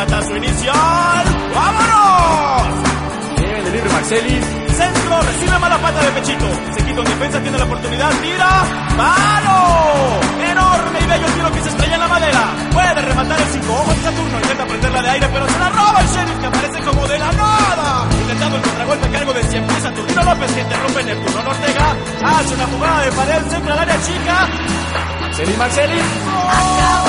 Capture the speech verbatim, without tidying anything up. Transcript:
remata su inicial. ¡Vámonos! Bien, de libre Marcelli. Centro, recibe mala pata de pechito. Se quita en defensa, tiene la oportunidad, tira. ¡Palo! Enorme y bello tiro que se estrella en la madera. Puede rematar el cinco. Ojo en Saturno, intenta prenderla de aire, pero se la roba el Sheriff, que aparece como de la nada. Intentando el contragolpe a cargo de siempre Saturnino López, que interrumpe Neptuno Ortega. Hace una jugada de pared, centra al área chica. Marcelli, Marcelli. ¡Oh!